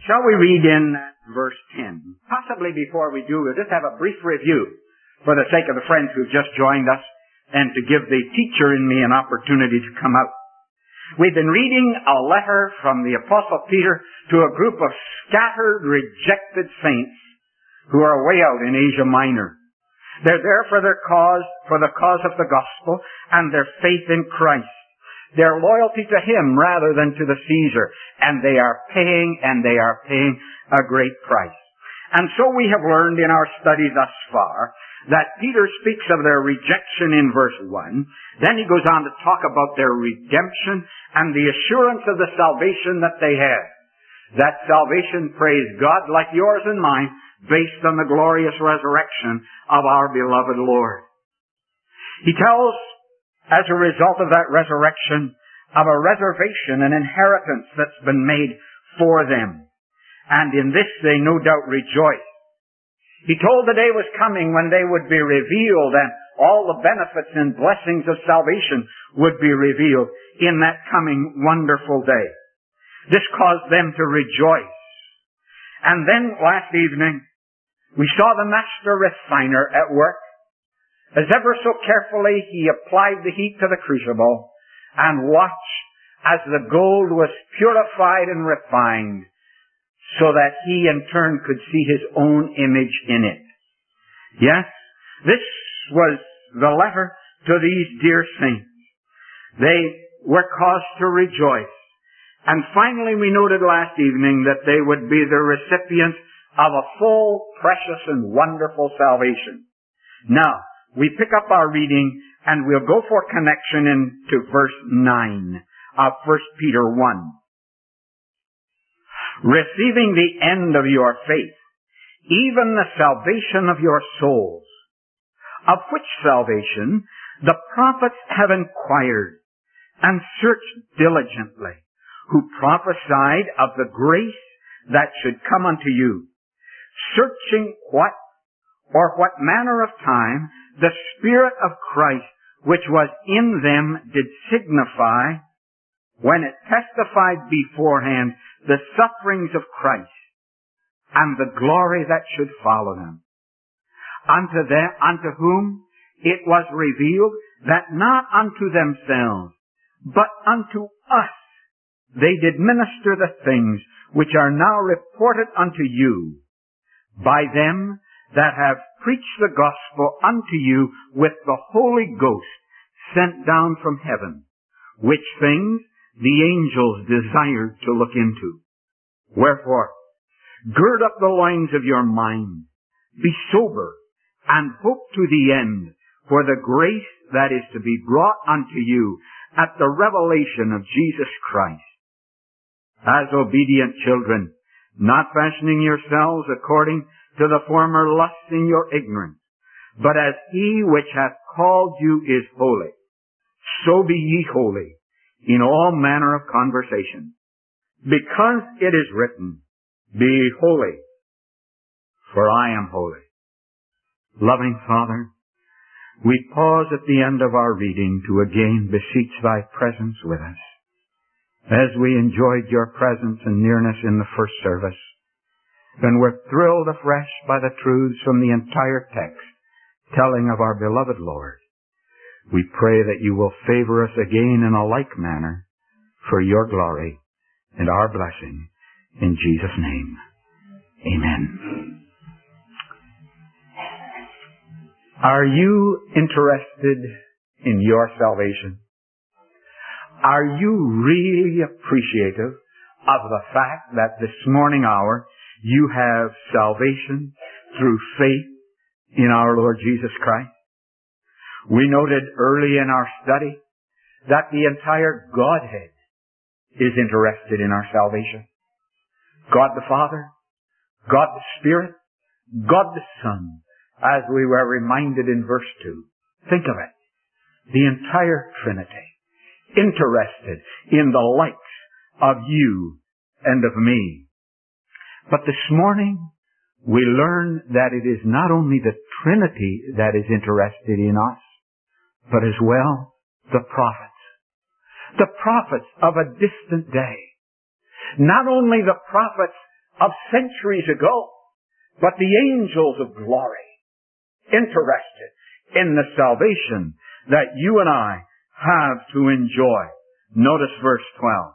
Shall we read in verse 10? Possibly before we do, we'll just have a brief review for the sake of the friends who've just joined us and to give the teacher in me an opportunity to come out. We've been reading a letter from the Apostle Peter to a group of scattered, rejected saints who are way out in Asia Minor. They're there for the cause of the gospel and their faith in Christ. Their loyalty to Him rather than to the Caesar. And they are paying a great price. And so we have learned in our study thus far that Peter speaks of their rejection in verse 1. Then he goes on to talk about their redemption and the assurance of the salvation that they have. That salvation, praise God, like yours and mine, based on the glorious resurrection of our beloved Lord. He tells, as a result of that resurrection, of a reservation, an inheritance that's been made for them. And in this they no doubt rejoice. He told the day was coming when they would be revealed and all the benefits and blessings of salvation would be revealed in that coming wonderful day. This caused them to rejoice. And then last evening, we saw the master refiner at work. As ever so carefully, he applied the heat to the crucible and watched as the gold was purified and refined so that he in turn could see his own image in it. Yes, this was the letter to these dear saints. They were caused to rejoice. And finally, we noted last evening that they would be the recipients of a full, precious, and wonderful salvation. Now, we pick up our reading and we'll go for connection into verse 9 of 1 Peter 1. Receiving the end of your faith, even the salvation of your souls, of which salvation the prophets have inquired and searched diligently, who prophesied of the grace that should come unto you, searching what manner of time the Spirit of Christ which was in them did signify when it testified beforehand the sufferings of Christ and the glory that should follow them. Unto whom it was revealed that not unto themselves, but unto us they did minister the things which are now reported unto you by them that have preached the gospel unto you with the Holy Ghost sent down from heaven, which things the angels desired to look into. Wherefore, gird up the loins of your mind, be sober, and hope to the end for the grace that is to be brought unto you at the revelation of Jesus Christ. As obedient children, not fashioning yourselves according to the former lusts in your ignorance, but as he which hath called you is holy, so be ye holy in all manner of conversation. Because it is written, be holy, for I am holy. Loving Father, we pause at the end of our reading to again beseech thy presence with us. As we enjoyed your presence and nearness in the first service, and were thrilled afresh by the truths from the entire text telling of our beloved Lord, we pray that you will favor us again in a like manner for your glory and our blessing. In Jesus' name, amen. Are you interested in your salvation? Are you really appreciative of the fact that this morning hour you have salvation through faith in our Lord Jesus Christ? We noted early in our study that the entire Godhead is interested in our salvation. God the Father, God the Spirit, God the Son, as we were reminded in verse 2. Think of it. The entire Trinity interested in the likes of you and of me. But this morning, we learn that it is not only the Trinity that is interested in us, but as well the prophets. The prophets of a distant day. Not only the prophets of centuries ago, but the angels of glory interested in the salvation that you and I have to enjoy. Notice verse 12.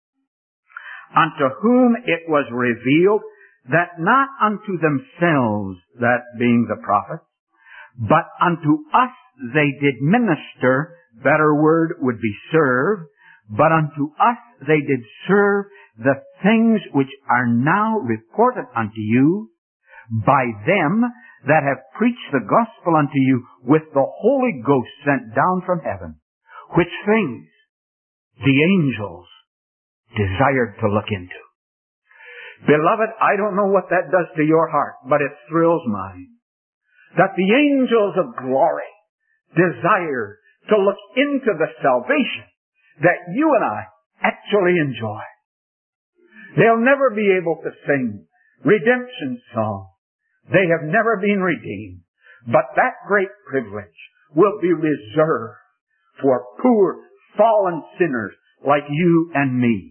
Unto whom it was revealed that not unto themselves, that being the prophets, but unto us they did minister, better word would be serve, but unto us they did serve the things which are now reported unto you by them that have preached the gospel unto you with the Holy Ghost sent down from heaven, which things the angels desired to look into. Beloved, I don't know what that does to your heart, but it thrills mine. That the angels of glory desire to look into the salvation that you and I actually enjoy. They'll never be able to sing redemption songs. They have never been redeemed. But that great privilege will be reserved for poor, fallen sinners like you and me.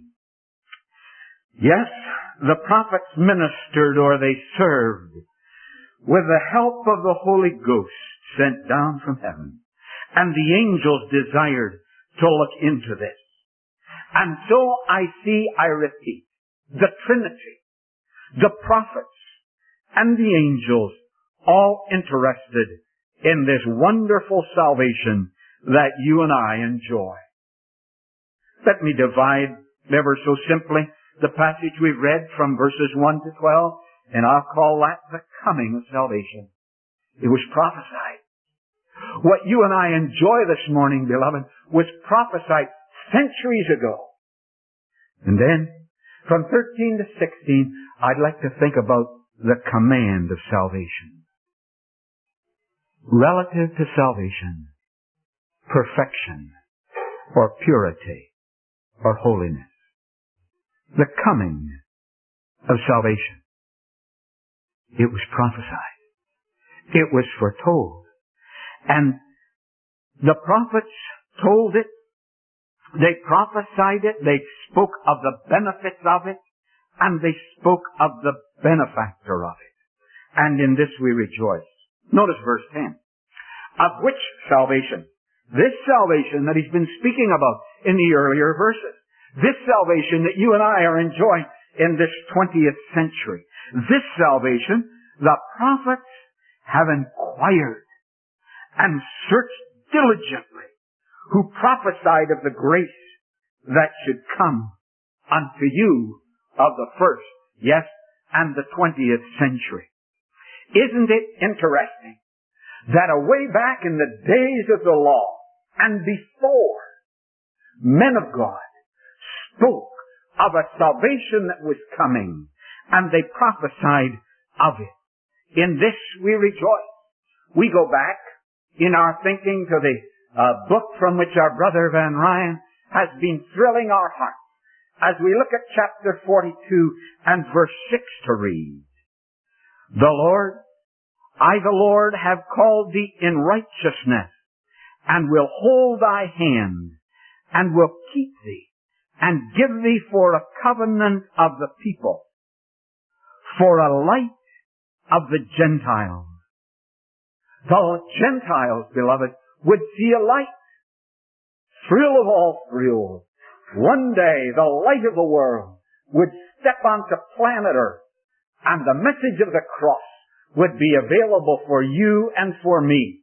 Yes, the prophets ministered, or they served, with the help of the Holy Ghost sent down from heaven. And the angels desired to look into this. And so I repeat, the Trinity, the prophets, and the angels, all interested in this wonderful salvation that you and I enjoy. Let me divide ever so simply the passage we've read from verses 1 to 12, and I'll call that the coming of salvation. It was prophesied. What you and I enjoy this morning, beloved, was prophesied centuries ago. And then, from 13 to 16, I'd like to think about the command of salvation. Relative to salvation, perfection, or purity, or holiness. The coming of salvation. It was prophesied. It was foretold. And the prophets told it. They prophesied it. They spoke of the benefits of it. And they spoke of the benefactor of it. And in this we rejoice. Notice verse 10. Of which salvation? This salvation that he's been speaking about in the earlier verses. This salvation that you and I are enjoying in this 20th century. This salvation, the prophets have inquired and searched diligently, who prophesied of the grace that should come unto you of the first, yes, and the 20th century. Isn't it interesting that away back in the days of the law and before, men of God spoke of a salvation that was coming, and they prophesied of it. In this we rejoice. We go back in our thinking to the book from which our brother Van Ryan has been thrilling our hearts as we look at chapter 42 and verse 6 to read. The Lord, I the Lord have called thee in righteousness, and will hold thy hand, and will keep thee, and give thee for a covenant of the people, for a light of the Gentiles. The Gentiles, beloved, would see a light. Thrill of all thrills. One day, the light of the world would step onto planet Earth, and the message of the cross would be available for you and for me.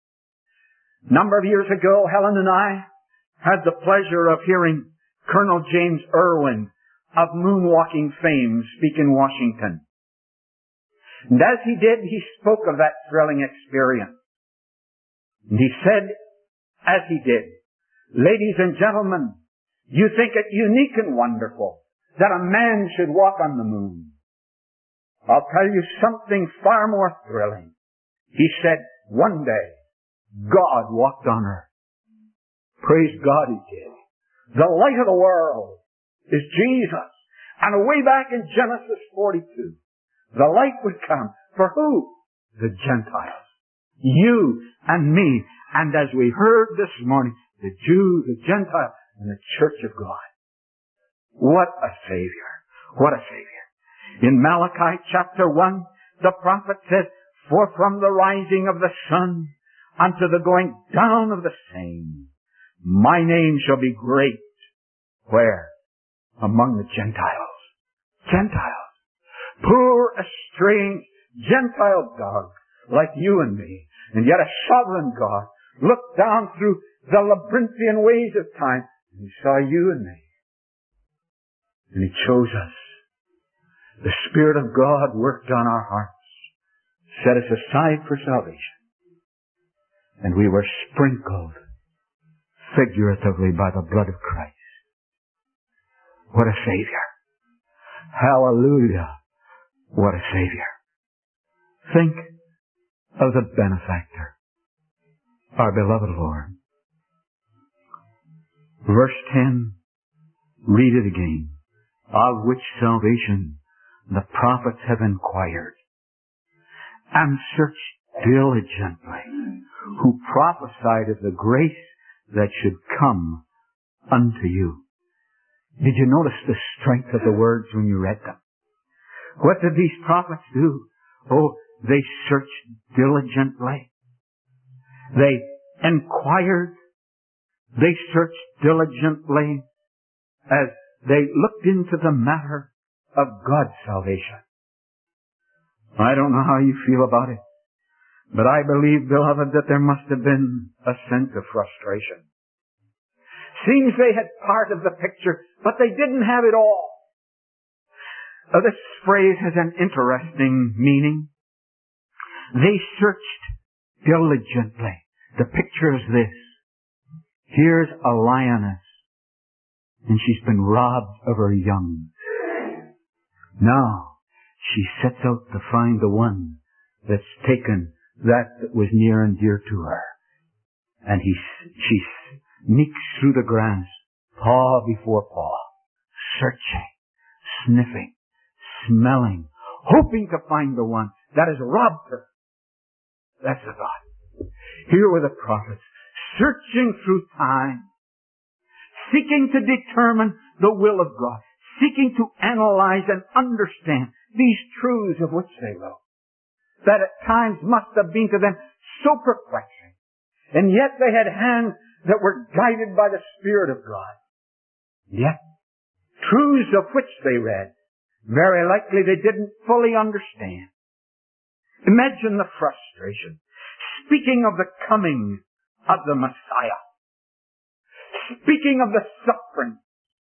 A number of years ago, Helen and I had the pleasure of hearing Colonel James Irwin of moonwalking fame speak in Washington. And as he did, he spoke of that thrilling experience. And he said, as he did, ladies and gentlemen, you think it unique and wonderful that a man should walk on the moon. I'll tell you something far more thrilling. He said, one day, God walked on earth. Praise God, he did. The light of the world is Jesus. And way back in Genesis 42, the light would come. For who? The Gentiles. You and me. And as we heard this morning, the Jew, the Gentile, and the Church of God. What a Savior. What a Savior. In Malachi chapter 1, the prophet says, "For from the rising of the sun unto the going down of the same, my name shall be great." Where? Among the Gentiles. Gentiles. Poor, estranged, Gentile dogs like you and me. And yet a sovereign God looked down through the labyrinthian ways of time and He saw you and me. And He chose us. The Spirit of God worked on our hearts, set us aside for salvation. And we were sprinkled figuratively by the blood of Christ. What a Savior. Hallelujah. What a Savior. Think of the benefactor, our beloved Lord. Verse 10, read it again. Of which salvation the prophets have inquired and searched diligently, who prophesied of the grace that should come unto you. Did you notice the strength of the words when you read them? What did these prophets do? Oh, they searched diligently. They inquired. They searched diligently as they looked into the matter of God's salvation. I don't know how you feel about it, but I believe, beloved, that there must have been a sense of frustration. Seems they had part of the picture, but they didn't have it all. This phrase has an interesting meaning. They searched diligently. The picture is this. Here's a lioness, and she's been robbed of her young. Now, she sets out to find the one that's taken that was near and dear to her. And she sneaks through the grass, paw before paw, searching, sniffing, smelling, hoping to find the one that has robbed her. That's the thought. Here were the prophets, searching through time, seeking to determine the will of God, seeking to analyze and understand these truths of which they wrote, that at times must have been to them so perplexing. And yet they had hands that were guided by the Spirit of God. Yet, truths of which they read, very likely they didn't fully understand. Imagine the frustration. Speaking of the coming of the Messiah. Speaking of the suffering.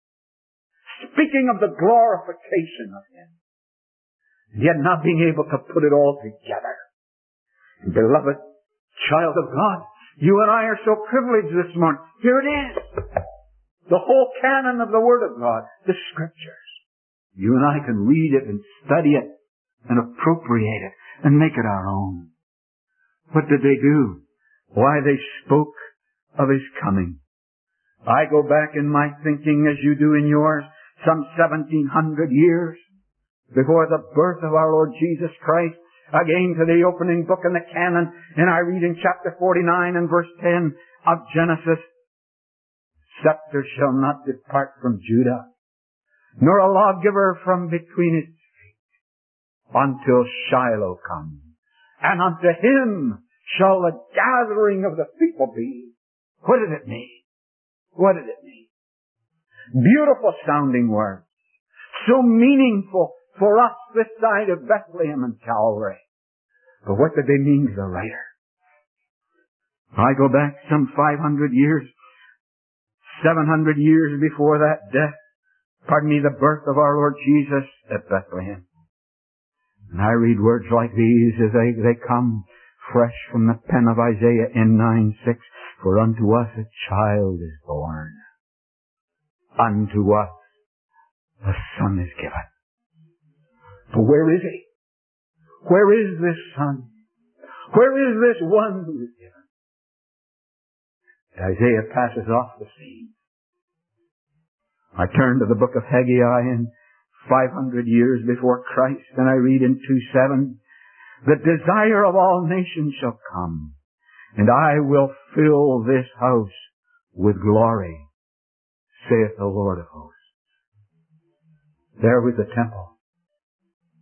Speaking of the glorification of Him. Yet not being able to put it all together. Beloved child of God, you and I are so privileged this morning. Here it is. The whole canon of the Word of God. The Scriptures. You and I can read it and study it and appropriate it and make it our own. What did they do? Why, they spoke of His coming. I go back in my thinking, as you do in yours, some 1700 years before the birth of our Lord Jesus Christ, again to the opening book in the canon, and I read in chapter 49 and verse 10 of Genesis, "Scepter shall not depart from Judah, nor a lawgiver from between its feet, until Shiloh come. And unto Him shall the gathering of the people be." What did it mean? What did it mean? Beautiful sounding words. So meaningful for us this side of Bethlehem and Calvary. But what did they mean to the writer? I go back some 500 years, 700 years before that death, the birth of our Lord Jesus at Bethlehem. And I read words like these as they come fresh from the pen of Isaiah in 9:6. "For unto us a child is born. Unto us a son is given." But where is He? Where is this Son? Where is this one who is given? Isaiah passes off the scene. I turn to the book of Haggai in 500 years before Christ, and I read in 2:7, "The desire of all nations shall come, and I will fill this house with glory, saith the Lord of hosts." There was the temple.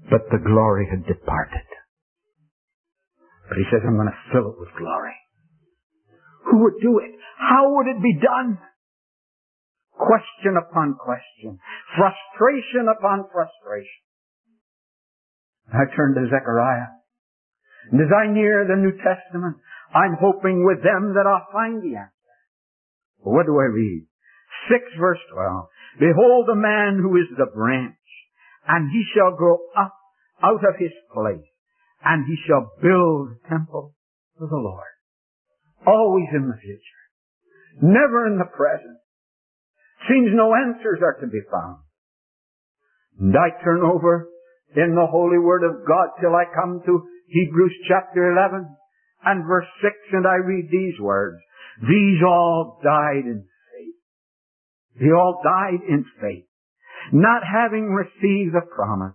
but the glory had departed. But he says, I'm going to fill it with glory. Who would do it? How would it be done? Question upon question. Frustration upon frustration. I turn to Zechariah. And as I near the New Testament, I'm hoping with them that I'll find the answer. But what do I read? 6 verse 12. Behold a man who is the branch, and he shall grow up out of his place, and he shall build a temple for the Lord. Always in the future. Never in the present. Seems no answers are to be found. And I turn over in the Holy Word of God till I come to Hebrews chapter 11 and verse 6, and I read these words. These all died in faith. They all died in faith, not having received the promise,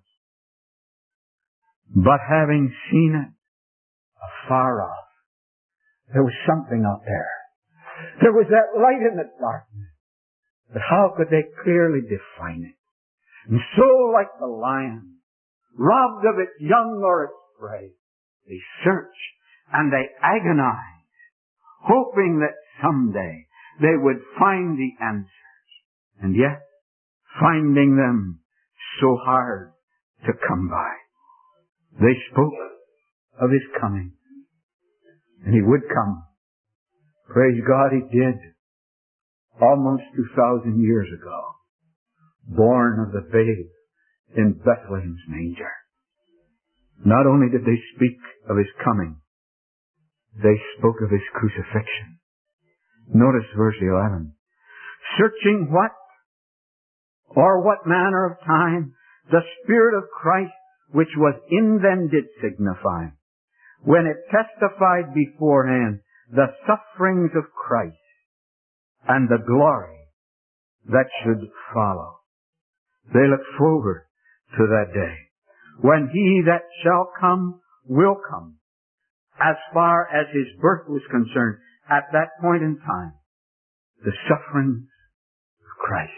but having seen it afar off. There was something out there. There was that light in the darkness. But how could they clearly define it? And so, like the lion, robbed of its young or its prey, they search and they agonize, hoping that someday they would find the answers. And yet, finding them so hard to come by. They spoke of His coming. And He would come. Praise God, He did. Almost 2,000 years ago. Born of the babe in Bethlehem's manger. Not only did they speak of His coming, they spoke of His crucifixion. Notice verse 11. Searching what or what manner of time the Spirit of Christ which was in them did signify, when it testified beforehand the sufferings of Christ and the glory that should follow. They look forward to that day when He that shall come will come. As far as His birth was concerned, at that point in time, the sufferings of Christ,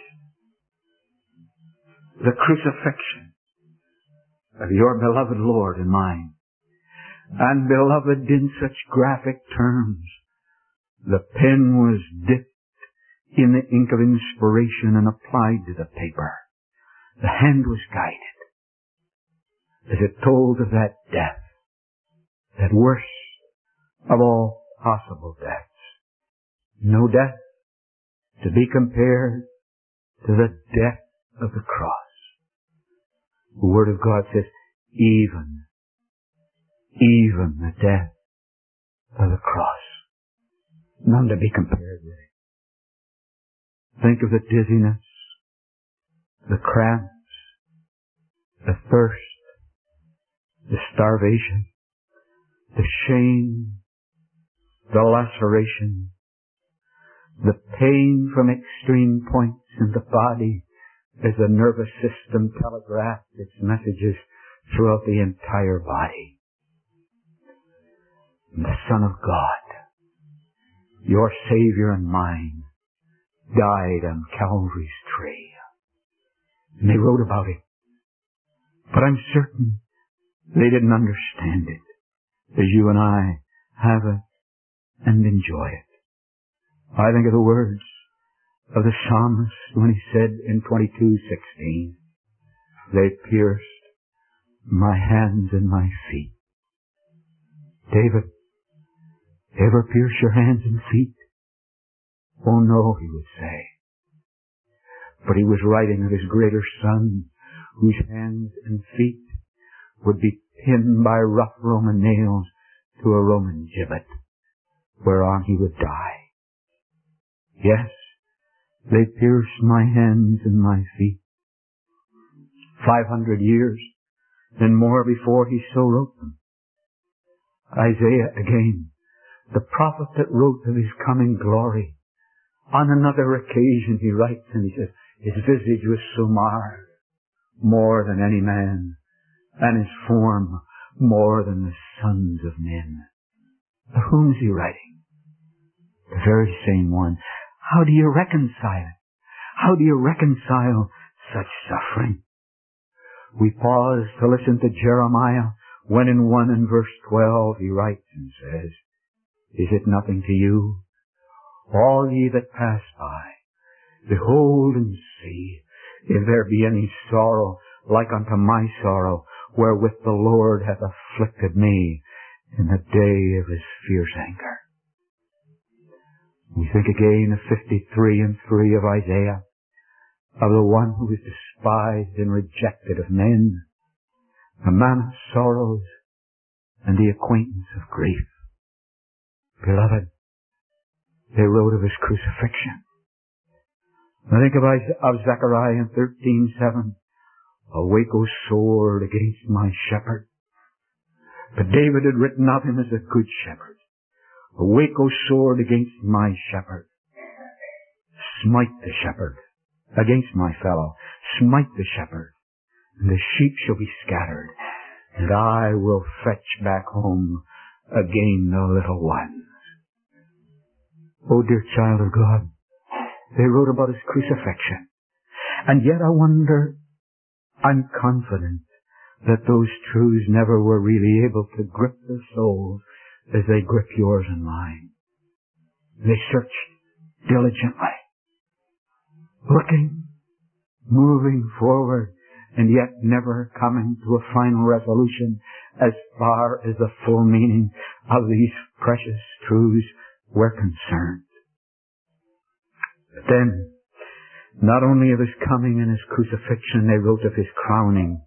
the crucifixion of your beloved Lord and mine, and beloved in such graphic terms, the pen was dipped in the ink of inspiration and applied to the paper. The hand was guided as it told of that death, that worst of all possible deaths. No death to be compared to the death of the cross. The Word of God says, even the death of the cross. None to be compared with it. Think of the dizziness, the cramps, the thirst, the starvation, the shame, the laceration, the pain from extreme points in the body as the nervous system telegraphed its messages throughout the entire body. And the Son of God, your Savior and mine, died on Calvary's tree. And they wrote about it. But I'm certain they didn't understand it as you and I have it and enjoy it. I think of the words of the psalmist when he said in 22:16, they pierced my hands and my feet. David, ever pierce your hands and feet? Oh no, he would say. But he was writing of his greater Son, whose hands and feet would be pinned by rough Roman nails to a Roman gibbet, whereon he would die. Yes, they pierced my hands and my feet. 500 years and more before he so wrote them. Isaiah again, the prophet that wrote of his coming glory, on another occasion he writes and he says, his visage was so marred, more than any man, and his form more than the sons of men. Of whom is he writing? The very same one. How do you reconcile it? How do you reconcile such suffering We pause to listen to Jeremiah when in 1 and verse 12 he writes and says, "Is it nothing to you, all ye that pass by? Behold and see, if there be any sorrow like unto my sorrow, wherewith the Lord hath afflicted me in the day of his fierce anger." We think again of 53 and 3 of Isaiah, of the one who is despised and rejected of men, a man of sorrows and the acquaintance of grief. Beloved, they wrote of his crucifixion. I think of Zechariah in 13:7. "Awake, O sword, against my shepherd." But David had written of him as a good shepherd. "Awake, O sword, against my shepherd. Smite the shepherd against my fellow. Smite the shepherd, and the sheep shall be scattered, and I will fetch back home again the little ones." Oh, dear child of God, they wrote about his crucifixion. And yet I wonder, I'm confident that those truths never were really able to grip their souls as they grip yours and mine. They searched diligently, looking, moving forward, and yet never coming to a final resolution as far as the full meaning of these precious truths were concerned. But then, not only of his coming and his crucifixion, they wrote of his crowning.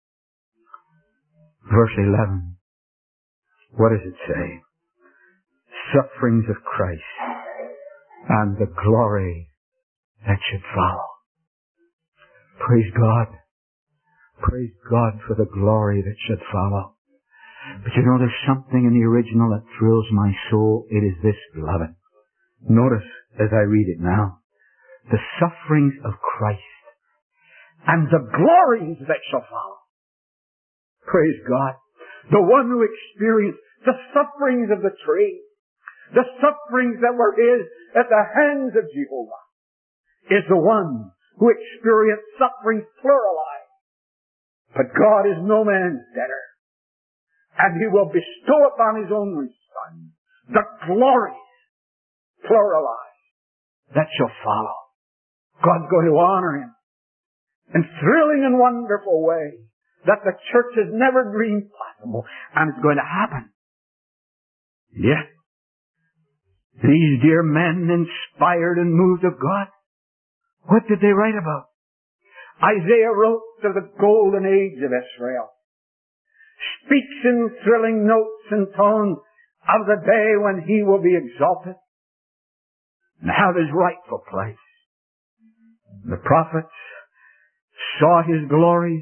Verse 11. What does it say? Sufferings of Christ and the glory that should follow. Praise God. Praise God for the glory that should follow. But you know, there's something in the original that thrills my soul. It is this, beloved. Notice as I read it now. The sufferings of Christ and the glories that shall follow. Praise God. The one who experienced the sufferings of the tree, the sufferings that were his at the hands of Jehovah, is the one who experienced sufferings pluralized. But God is no man's debtor, and he will bestow upon his only Son the glories pluralized that shall follow. God's going to honor him in thrilling and wonderful way that the church has never dreamed possible, and it's going to happen. Yet, these dear men, inspired and moved of God, what did they write about? Isaiah wrote of the golden age of Israel, speaks in thrilling notes and tones of the day when he will be exalted and have his rightful place. The prophets saw his glories.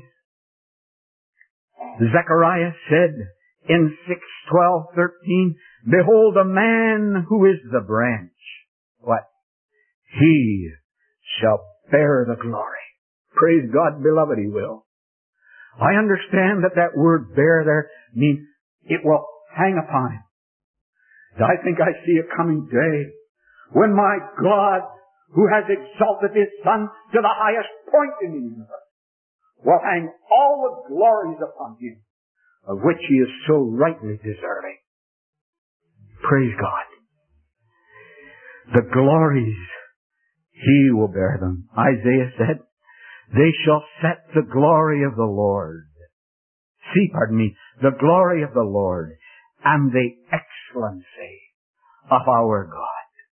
Zechariah said in 6:12-13, "Behold, a man who is the branch." What? "He shall bear the glory." Praise God, beloved, he will. I understand that word "bear" there means it will hang upon him. I think I see a coming day when my God, who has exalted his Son to the highest point in the universe, will hang all the glories upon him, of which he is so rightly deserving. Praise God. The glories, he will bear them. Isaiah said, "They shall set the glory of the Lord." The glory of the Lord and the excellency of our God.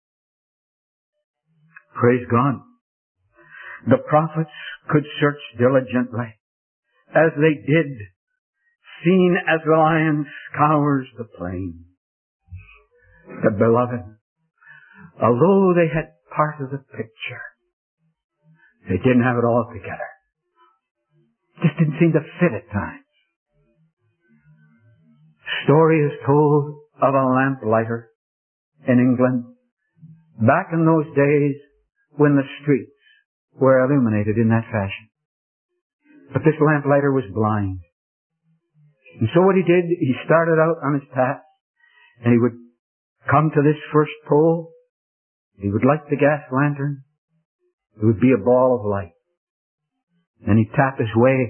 Praise God. The prophets could search diligently, as they did, seen as the lion scours the plain. The beloved, although they had part of the picture, they didn't have it all together. Just didn't seem to fit at times. Story is told of a lamplighter in England back in those days when the streets were illuminated in that fashion. But this lamplighter was blind. And so what he did, he started out on his path, and he would come to this first pole. He would light the gas lantern. It would be a ball of light. And he'd tap his way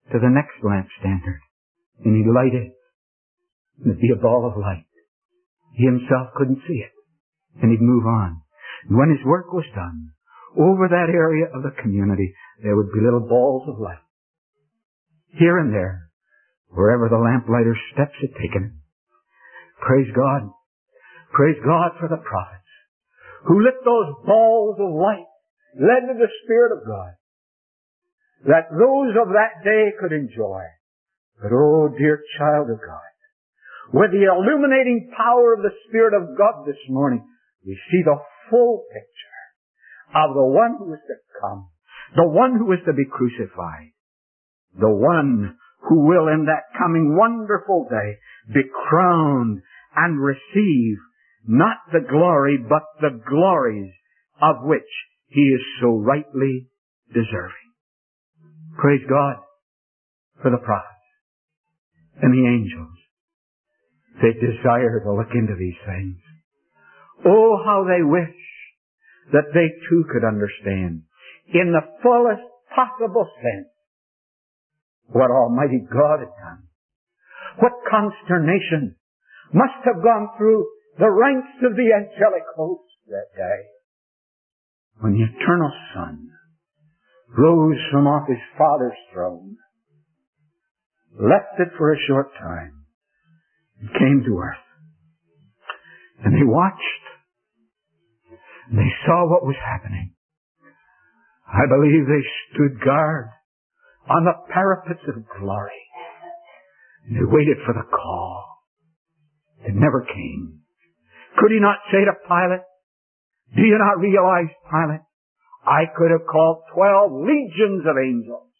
to the next lamp standard, and he'd light it, and it'd be a ball of light. He himself couldn't see it, and he'd move on. And when his work was done, over that area of the community, there would be little balls of light. Here and there, wherever the lamplighter's steps had taken him. Praise God. Praise God for the prophets who lit those balls of light, led to the Spirit of God, that those of that day could enjoy. But oh, dear child of God, with the illuminating power of the Spirit of God this morning, we see the full picture of the one who is to come, the one who is to be crucified, the one who will in that coming wonderful day be crowned and receive not the glory, but the glories of which he is so rightly deserving. Praise God for the prophets and the angels. They desire to look into these things. Oh, how they wish that they too could understand in the fullest possible sense what Almighty God had done. What consternation must have gone through the ranks of the angelic hosts that day when the eternal Son rose from off his Father's throne, left it for a short time, and came to earth. And they watched. And they saw what was happening. I believe they stood guard on the parapets of glory. And they waited for the call. It never came. Could he not say to Pilate, do you not realize, Pilate, I could have called 12 legions of angels,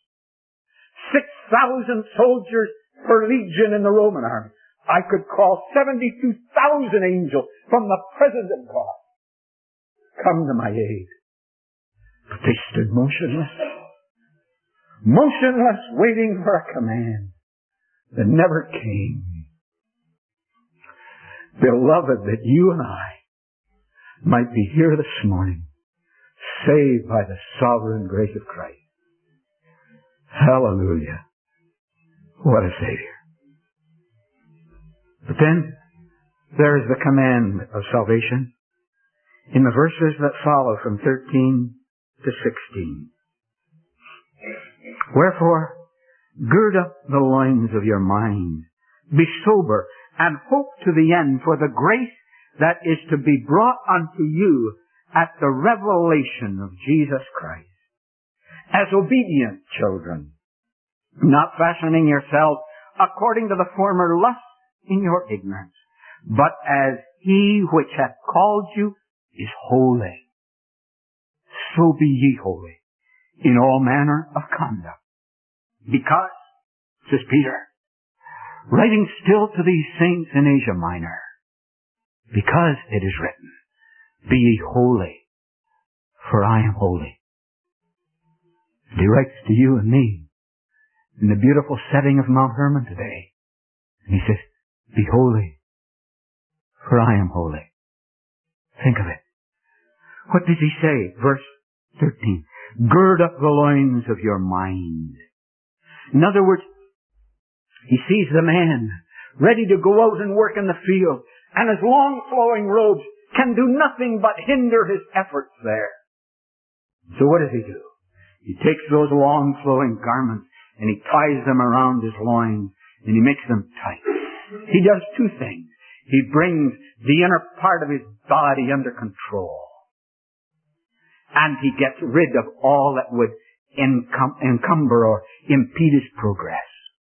6,000 soldiers per legion in the Roman army. I could call 72,000 angels from the presence of God. Come to my aid. But they stood motionless. Motionless, waiting for a command that never came. Beloved, that you and I might be here this morning, saved by the sovereign grace of Christ. Hallelujah. What a Savior. But then, there is the command of salvation in the verses that follow from 13 to 16. Wherefore, gird up the loins of your mind, be sober, and hope to the end for the grace that is to be brought unto you at the revelation of Jesus Christ. As obedient children, not fashioning yourselves according to the former lusts in your ignorance, but as he which hath called you is holy, so be ye holy in all manner of conduct. Because, says Peter, writing still to these saints in Asia Minor, because it is written, be ye holy, for I am holy. And he writes to you and me in the beautiful setting of Mount Hermon today. And he says, be holy, for I am holy. Think of it. What does he say? Verse 13. Gird up the loins of your mind. In other words, he sees the man ready to go out and work in the field, and his long flowing robes can do nothing but hinder his efforts there. So what does he do? He takes those long flowing garments and he ties them around his loins and he makes them tight. He does two things. He brings the inner part of his body under control, and he gets rid of all that would encumber or impede his progress.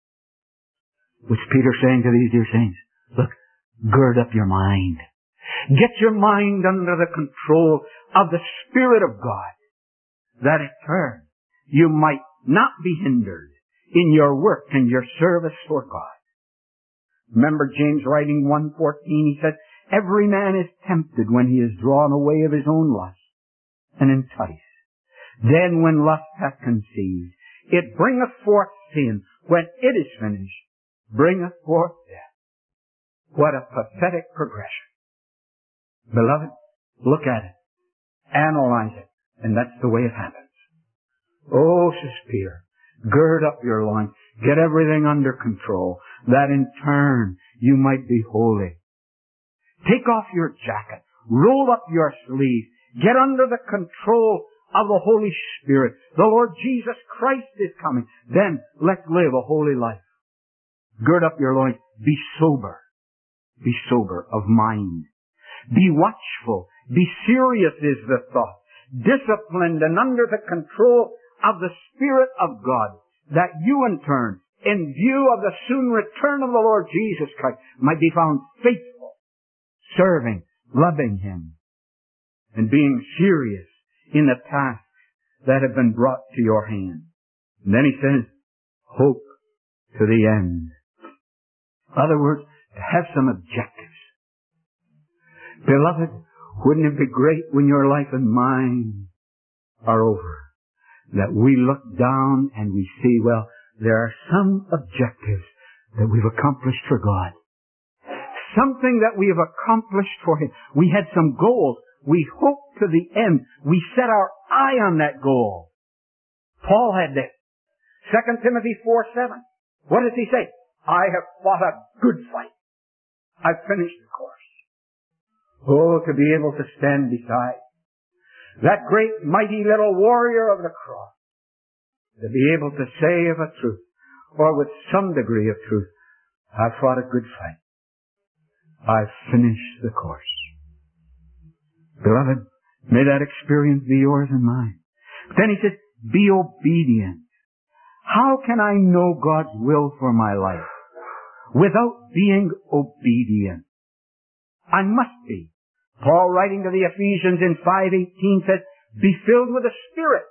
What's Peter saying to these dear saints? Look, gird up your mind. Get your mind under the control of the Spirit of God, that in turn you might not be hindered in your work and your service for God. Remember James writing 1:14, he said, every man is tempted when he is drawn away of his own lust and enticed. Then when lust hath conceived, it bringeth forth sin. When it is finished, bringeth forth death. What a pathetic progression. Beloved, look at it. Analyze it. And that's the way it happens. Oh, says Peter, gird up your loins. Get everything under control, that in turn you might be holy. Take off your jacket. Roll up your sleeves. Get under the control of the Holy Spirit. The Lord Jesus Christ is coming. Then let's live a holy life. Gird up your loins. Be sober. Be sober of mind. Be watchful. Be serious is the thought. Disciplined and under the control of the Spirit of God, that you in turn, in view of the soon return of the Lord Jesus Christ, might be found faithful, serving, loving Him, and being serious in the tasks that have been brought to your hand. And then he says, hope to the end. In other words, to have some objectives. Beloved, wouldn't it be great when your life and mine are over, that we look down and we see, well, there are some objectives that we've accomplished for God. Something that we have accomplished for Him. We had some goals. We hoped to the end. We set our eye on that goal. Paul had that. 2 Timothy 4:7. What does he say? I have fought a good fight. I've finished the course. Oh, to be able to stand beside that great mighty little warrior of the cross. To be able to say of a truth, or with some degree of truth, I've fought a good fight. I've finished the course. Beloved, may that experience be yours and mine. But then he says, be obedient. How can I know God's will for my life without being obedient? I must be. Paul, writing to the Ephesians in 5:18, says, be filled with the Spirit.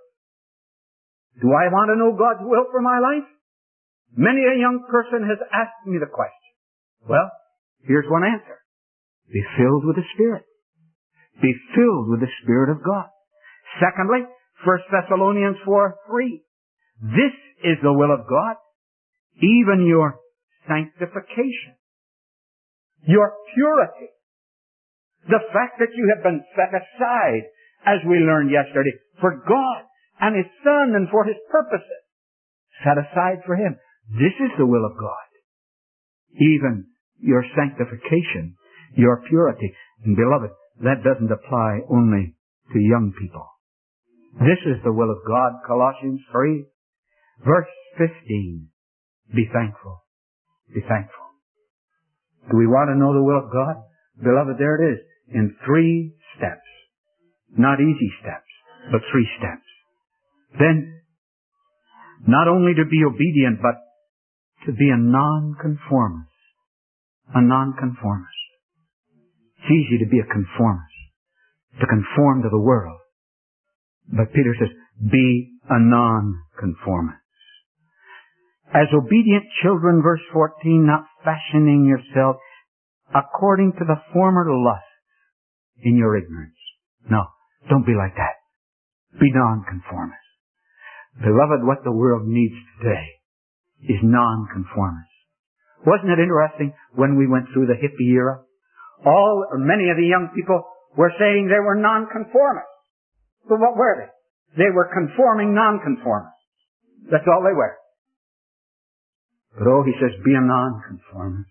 Do I want to know God's will for my life? Many a young person has asked me the question. Well, here's one answer. Be filled with the Spirit. Be filled with the Spirit of God. Secondly, 1 Thessalonians 4:3. This is the will of God, even your sanctification, your purity, the fact that you have been set aside, as we learned yesterday, for God and His Son and for His purposes. Set aside for Him. This is the will of God. Even your sanctification, your purity. And beloved, that doesn't apply only to young people. This is the will of God, Colossians 3, verse 15. Be thankful. Be thankful. Do we want to know the will of God? Beloved, there it is, in 3 steps. Not easy steps, but 3 steps. Then, not only to be obedient, but to be a nonconformist. A nonconformist. It's easy to be a conformist, to conform to the world. But Peter says, be a nonconformist. As obedient children, verse 14, not fashioning yourself according to the former lust in your ignorance. No, don't be like that. Be nonconformist. Beloved, what the world needs today is nonconformists. Wasn't it interesting when we went through the hippie era? Many of the young people were saying they were nonconformists. But what were they? They were conforming nonconformists. That's all they were. But he says, be a nonconformist.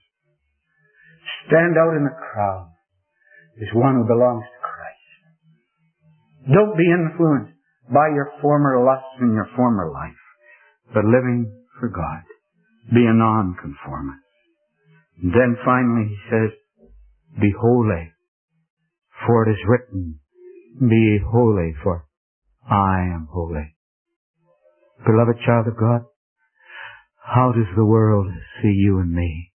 Stand out in the crowd as one who belongs to Christ. Don't be influenced by your former lusts in your former life, but living for God. Be a nonconformist. And then finally he says, be holy, for it is written, be holy, for I am holy. Beloved child of God, how does the world see you and me?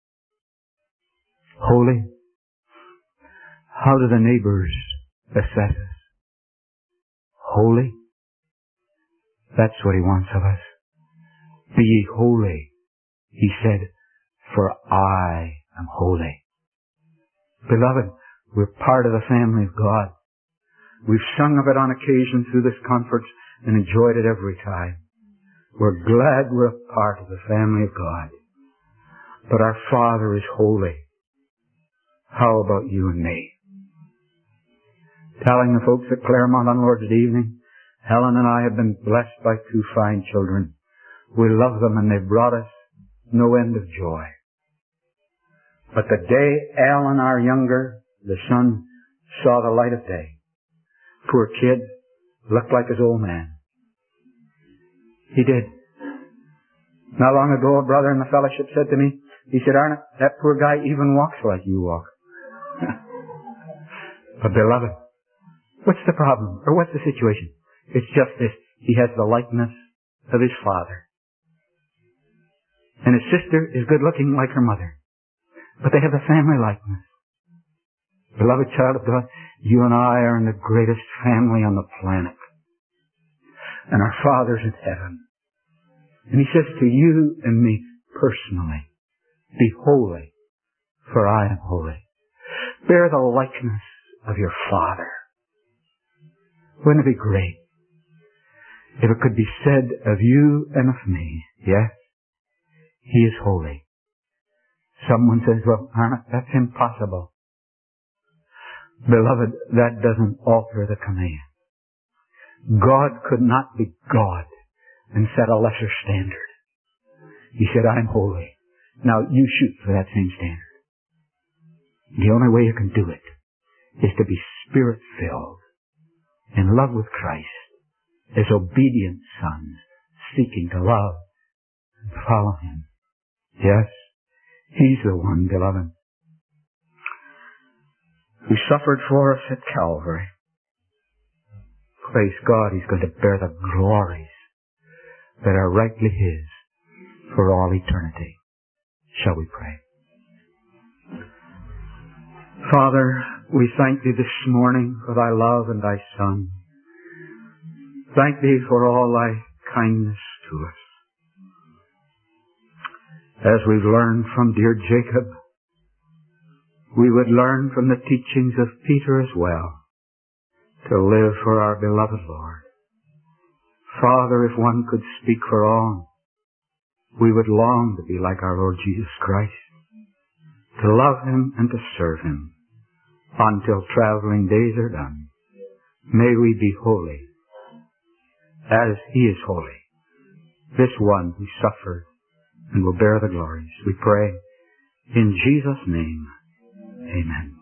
Holy? How do the neighbors assess us? Holy? That's what He wants of us. Be ye holy, He said, for I am holy. Beloved, we're part of the family of God. We've sung of it on occasion through this conference and enjoyed it every time. We're glad we're a part of the family of God. But our Father is holy. How about you and me? Telling the folks at Claremont on Lord's evening, Helen and I have been blessed by 2 fine children. We love them and they've brought us no end of joy. But the day Alan, our younger, the son, saw the light of day, poor kid, looked like his old man. He did. Not long ago, a brother in the fellowship said to me, he said, Arnott, that poor guy even walks like you walk. But beloved, what's the problem? Or what's the situation? It's just this. He has the likeness of his father. And his sister is good looking like her mother. But they have the family likeness. Beloved child of God, you and I are in the greatest family on the planet. And our Father's in heaven. And He says to you and me personally, be holy, for I am holy. Bear the likeness of your Father. Wouldn't it be great if it could be said of you and of me, yes, He is holy. Someone says, well, Arnott, that's impossible. Beloved, that doesn't alter the command. God could not be God and set a lesser standard. He said, I'm holy. Now you shoot for that same standard. The only way you can do it is to be Spirit-filled, in love with Christ, as obedient sons, seeking to love and follow Him. Yes, He's the one, beloved, who suffered for us at Calvary. Praise God, He's going to bear the glories that are rightly His for all eternity. Shall we pray? Father, we thank Thee this morning for Thy love and Thy Son. Thank Thee for all Thy kindness to us. As we've learned from dear Jacob, we would learn from the teachings of Peter as well, to live for our beloved Lord. Father, if one could speak for all, we would long to be like our Lord Jesus Christ, to love Him and to serve Him until traveling days are done. May we be holy as He is holy, this one who suffered and will bear the glories. We pray in Jesus' name. Amen.